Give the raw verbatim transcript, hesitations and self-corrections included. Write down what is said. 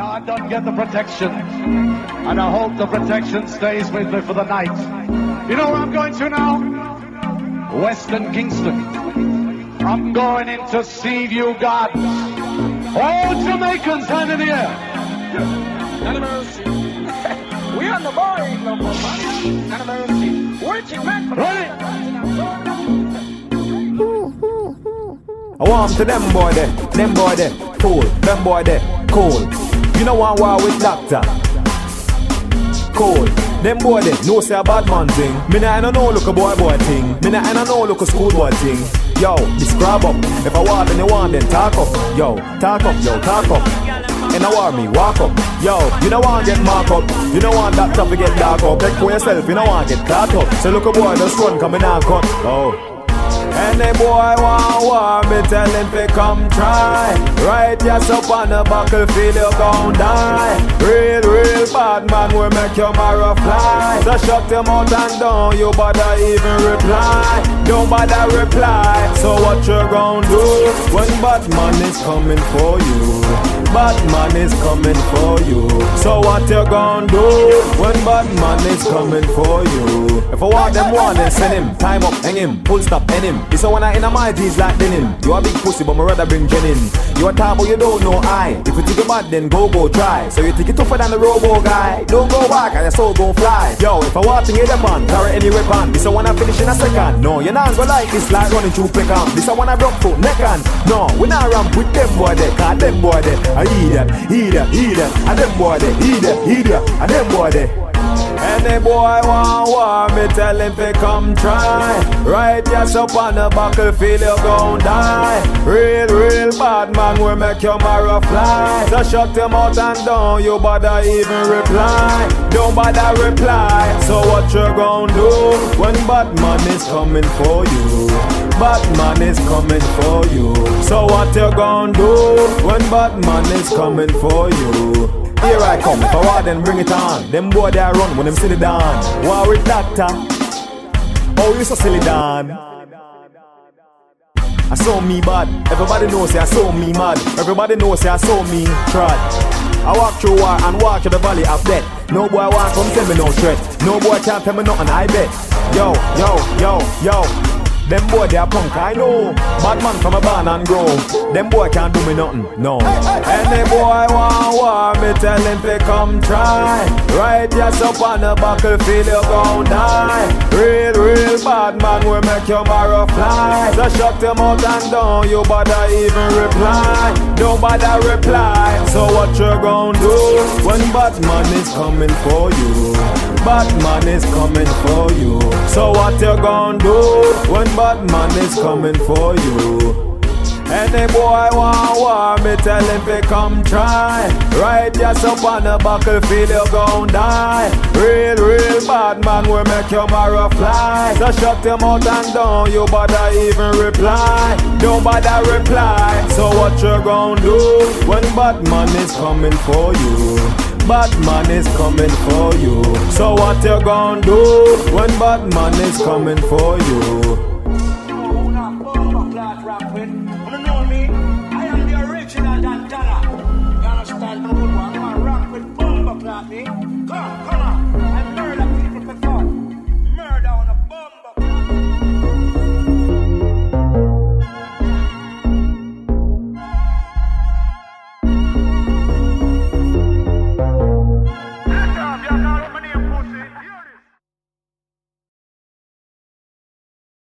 I don't get the protection. And I hope the protection stays with me for the night. You know where I'm going to now? Western Kingston. I'm going in to see you, God. All Jamaicans, hand in the air. None of mercy. We on the bar, ain't no more man. None of mercy. Working man. Ready? I want to them boy there, them boy there, cool, them boy there, cool. You know one war with doctor, cool. Them boy there, no say a bad man thing. Me nah I don't know look a boy boy thing. Me nah I don't know look a school boy thing. Yo, describe up. If I want then you want then talk up. Yo, talk up, yo, talk up. And I want me walk up. Yo, you don't want get mark up. You don't want that topic get dark up. Take for yourself, you don't want get caught up. So look a boy just run coming out cut. Oh. Any boy want war, me tell him to come try. Right yes up on the battlefield, you gon' die. Real, real bad man will make your marrow fly. So shut them out and down, you bother even reply. Don't bother reply. So what you gon' do when bad man is coming for you? Bad man is coming for you. So what you gon' do when bad man is coming for you? If I want them one, then send him. Time up, hang him, full stop, end him. This one I in a my G's like denim. You a big pussy, but my rather bring Jen in. You a talk, but you don't know I. If you think about then go, go try. So you think it tougher than the robo guy. Don't go back, and your soul gon' fly. Yo, if I want to get them on, carry any weapon. This one I finish in a second. No, your hands go like this, like running through peckham. This one I broke foot, neck on. No, we not ramp with them boy there, cause them boy there. I hear that, hear that, hear that. And them boy there, hear that, hear that. And them boy there. Any boy want war, me tell him to come try. Right yes up on the battlefield, you gon' die. Real, real bad man will make your marrow fly. So shut him out and down, you bother even reply. Don't bother reply. So what you gon' do when bad man is coming for you? Bad man is coming for you. So what you gon' do when bad man is coming for you? Here I come, if I want then bring it on. Them boy they run when them silly down. War with doctor. Oh, you so silly down. I saw me bad. Everybody knows say I saw me mad. Everybody knows say I saw me trad. I walk through war and walk through the valley of death. No boy want come tell me no threat. No boy can't tell me nothing, I bet. Yo, yo, yo, yo. Them boy they a punk, I know. Bad man from a barn and grow. Them boy can't do me nothing, no. Any boy want war, me tell him to come try. Right yes up on the battlefield, you gon' die. Real, real bad man will make your marrow fly. So shut them out and down, you bother even reply. Don't bother reply. So what you gon' do when bad man is coming for you? Bad man is coming for you. So what you gon' do when bad man is coming for you? Any boy want war, me tell him to come try. Right yes up on the battlefield, you gon' die. Real, real bad man will make your marrow fly. So shut him out and down, you bother even reply. Don't bother reply. So what you gon' do when bad man is coming for you? Bad man is coming for you. So what you gon' do when bad man is coming for you? I am the original Dantana. You understand? I'm going to rock with Bomba Clap, me.